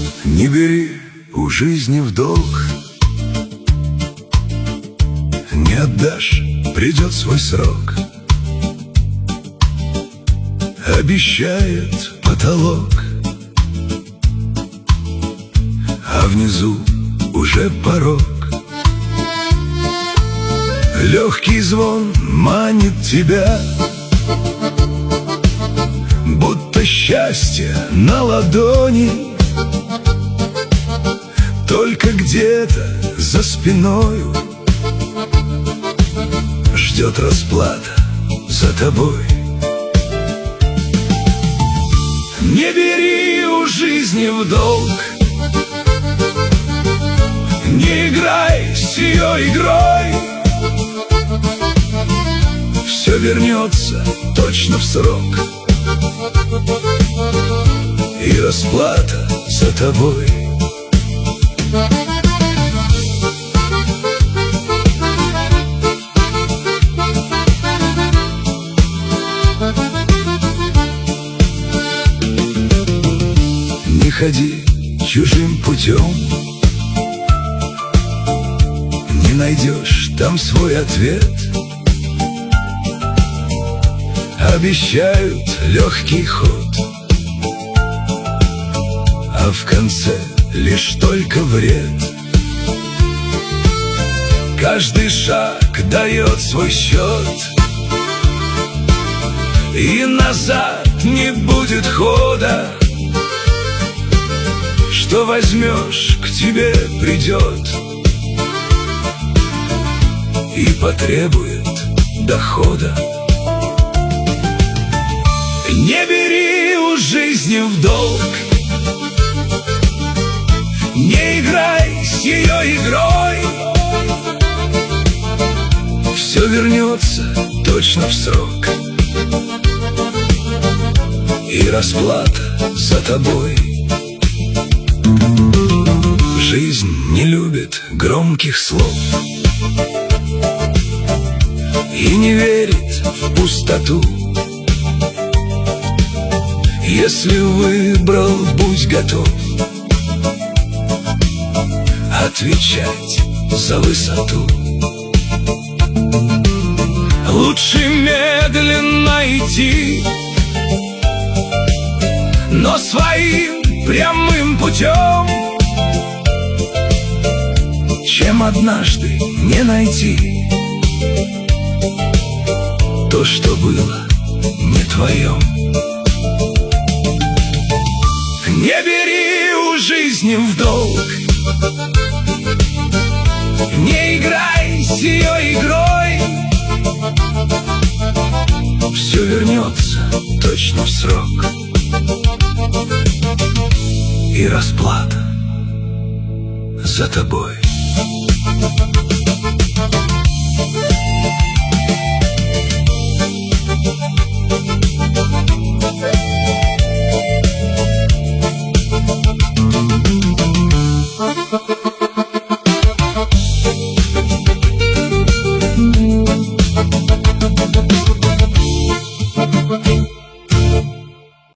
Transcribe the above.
Не бери у жизни в долг, не отдашь, придет свой срок. Обещает потолок, а внизу уже порог. Легкий звон манит тебя, будто счастье на ладони. Только где-то за спиною ждет расплата за тобой. Не бери у жизни в долг, не играй с ее игрой. Все вернется точно в срок, и расплата за тобой. Не ходи чужим путем, не найдешь там свой ответ. Обещают легкий ход, а в конце лишь только вред. Каждый шаг дает свой счет, и назад не будет хода. Что возьмешь, к тебе придет и потребует дохода. Не бери у жизни в долг, не играй с ее игрой. Все вернется точно в срок, и расплата за тобой. Жизнь не любит громких слов и не верит в пустоту. Если выбрал, будь готов отвечать за высоту. Лучше медленно идти, но своим прямым путем, чем однажды не найти то, что было не твоем. Не бери у жизни в долг, не играй с ее игрой. Все вернется точно в срок, и расплата за тобой.